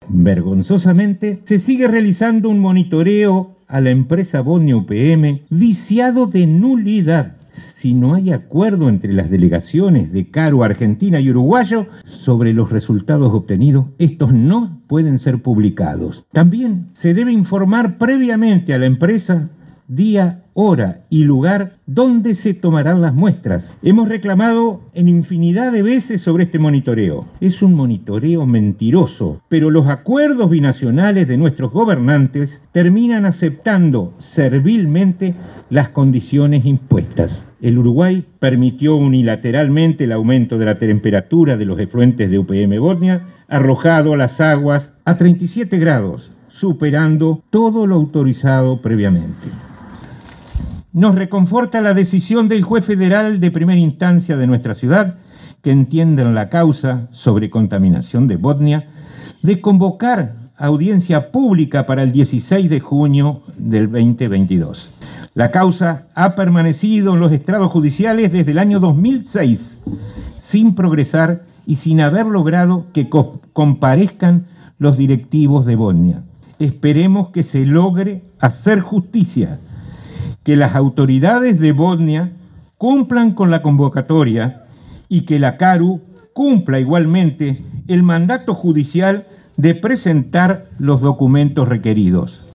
Vergonzosamente, se sigue realizando un monitoreo a la empresa Bodnia UPM viciado de nulidad. Si no hay acuerdo entre las delegaciones de Caru, Argentina y Uruguayo sobre los resultados obtenidos, estos no pueden ser publicados. También se debe informar previamente a la empresa día, hora y lugar donde se tomarán las muestras. Hemos reclamado en infinidad de veces sobre este monitoreo. Es un monitoreo mentiroso, pero los acuerdos binacionales de nuestros gobernantes terminan aceptando servilmente las condiciones impuestas. El Uruguay permitió unilateralmente el aumento de la temperatura de los efluentes de UPM Bodnia, arrojado a las aguas a 37 grados, superando todo lo autorizado previamente. Nos reconforta la decisión del juez federal de primera instancia de nuestra ciudad, que entiende en la causa sobre contaminación de Bodnia, de convocar audiencia pública para el 16 de junio del 2022. La causa ha permanecido en los estrados judiciales desde el año 2006, sin progresar y sin haber logrado que comparezcan los directivos de Bodnia. Esperemos que se logre hacer justicia, que las autoridades de Bodnia cumplan con la convocatoria y que la Caru cumpla igualmente el mandato judicial de presentar los documentos requeridos.